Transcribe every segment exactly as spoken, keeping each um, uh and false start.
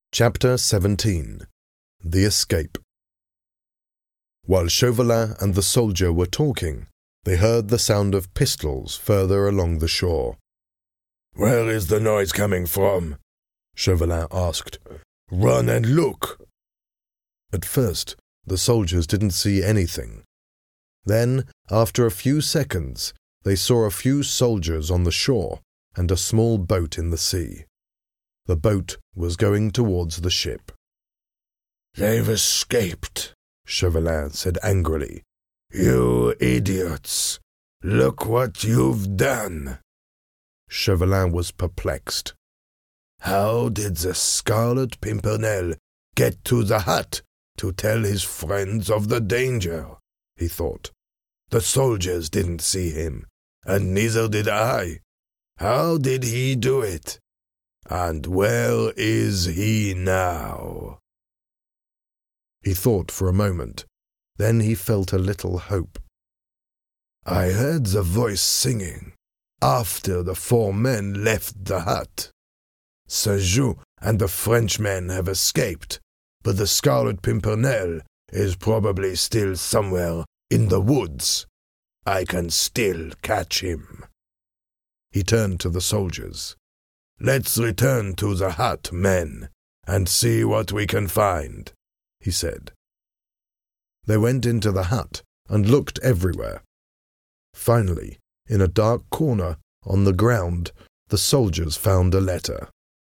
Chapter seventeen. The Escape. While Chauvelin and the soldier were talking, they heard the sound of pistols further along the shore. "Where is the noise coming from?" Chauvelin asked. "Run and look!" At first, the soldiers didn't see anything. Then, after a few seconds, they saw a few soldiers on the shore and a small boat in the sea. The boat was going towards the ship. "They've escaped," Chauvelin said angrily. "You idiots! Look what you've done!" Chauvelin was perplexed. How did the Scarlet Pimpernel get to the hut to tell his friends of the danger? He thought. The soldiers didn't see him, and neither did I. How did he do it? And where is he now? He thought for a moment. Then he felt a little hope. I heard the voice singing after the four men left the hut. Saint-Just and the Frenchmen have escaped, but the Scarlet Pimpernel is probably still somewhere in the woods. I can still catch him. He turned to the soldiers. "Let's return to the hut, men, and see what we can find," he said. They went into the hut and looked everywhere. Finally, in a dark corner on the ground, the soldiers found a letter.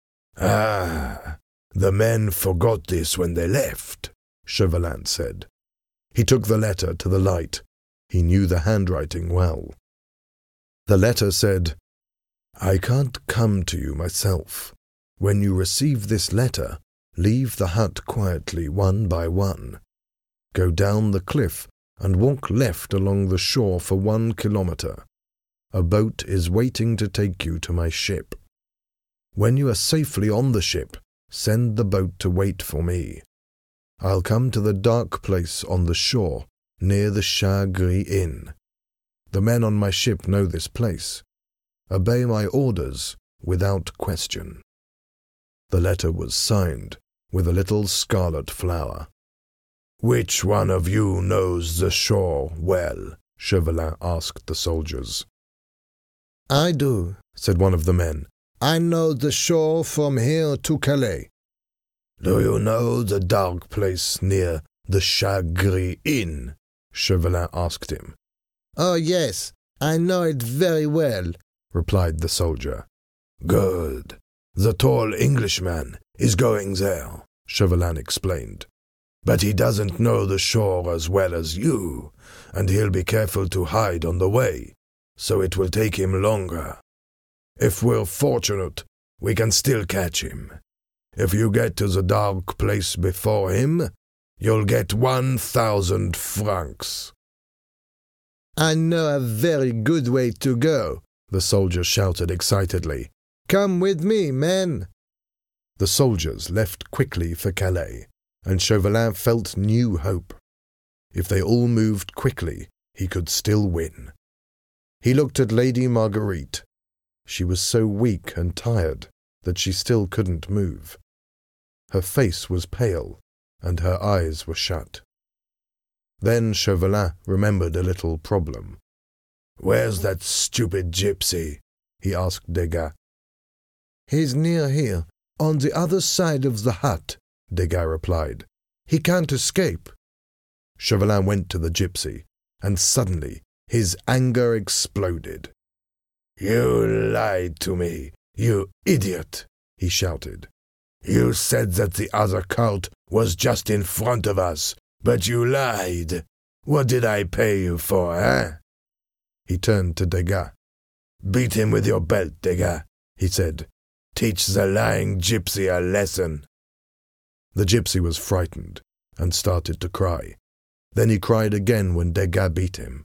"Ah, the men forgot this when they left," Chauvelin said. He took the letter to the light. He knew the handwriting well. The letter said, I can't come to you myself. When you receive this letter, leave the hut quietly one by one. Go down the cliff and walk left along the shore for one kilometre. A boat is waiting to take you to my ship. When you are safely on the ship, send the boat to wait for me. I'll come to the dark place on the shore, near the Chat Gris Inn. The men on my ship know this place. Obey my orders without question. The letter was signed with a little scarlet flower. "Which one of you knows the shore well?" Chauvelin asked the soldiers. "I do," said one of the men. "I know the shore from here to Calais." "Do you know the dark place near the Chat Gris Inn?" Chauvelin asked him. "Oh, yes, I know it very well," replied the soldier. "Good. The tall Englishman is going there," Chauvelin explained. "But he doesn't know the shore as well as you, and he'll be careful to hide on the way, so it will take him longer. If we're fortunate, we can still catch him. If you get to the dark place before him, you'll get one thousand francs." "I know a very good way to go," the soldier shouted excitedly. "Come with me, men." The soldiers left quickly for Calais, and Chauvelin felt new hope. If they all moved quickly, he could still win. He looked at Lady Marguerite. She was so weak and tired that she still couldn't move. Her face was pale, and her eyes were shut. Then Chauvelin remembered a little problem. "Where's that stupid gypsy?" he asked Degas. "He's near here, on the other side of the hut," Degas replied. "He can't escape." Chauvelin went to the gypsy, and suddenly his anger exploded. "You lied to me, you idiot!" he shouted. "You said that the other cult was just in front of us, but you lied. What did I pay you for, eh?" He turned to Degas. "Beat him with your belt, Degas," he said. "Teach the lying gypsy a lesson." The gypsy was frightened and started to cry. Then he cried again when Degas beat him.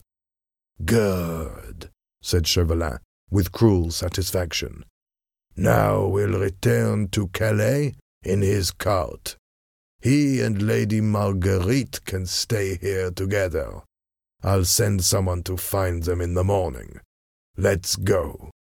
"Good," said Chauvelin, with cruel satisfaction. "Now we'll return to Calais in his cart. He and Lady Marguerite can stay here together. I'll send someone to find them in the morning. Let's go."